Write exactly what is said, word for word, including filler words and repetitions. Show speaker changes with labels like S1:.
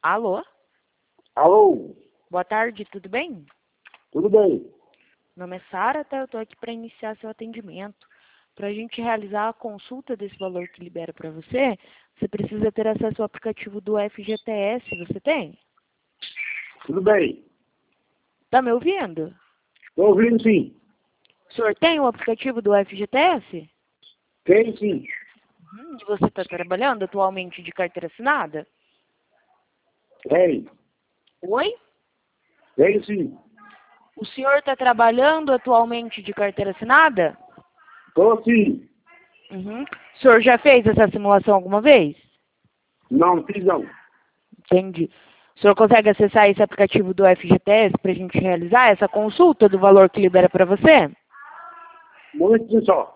S1: Alô?
S2: Alô?
S1: Boa tarde, tudo bem?
S2: Tudo bem?
S1: Meu nome é Sara, tá? Eu tô aqui para iniciar seu atendimento. Para a gente realizar a consulta desse valor que libera para você, você precisa ter acesso ao aplicativo do F G T S. Você tem?
S2: Tudo bem?
S1: Tá me ouvindo?
S2: Estou ouvindo sim.
S1: O senhor tem o aplicativo do F G T S?
S2: Tem sim.
S1: Uhum. E você está trabalhando atualmente de carteira assinada?
S2: Tem.
S1: Oi?
S2: Tem sim.
S1: O senhor está trabalhando atualmente de carteira assinada?
S2: Estou sim.
S1: Uhum. O senhor já fez essa simulação alguma vez?
S2: Não fiz não.
S1: Entendi. O senhor consegue acessar esse aplicativo do F G T S para a gente realizar essa consulta do valor que libera para você?
S2: Um momentinho só.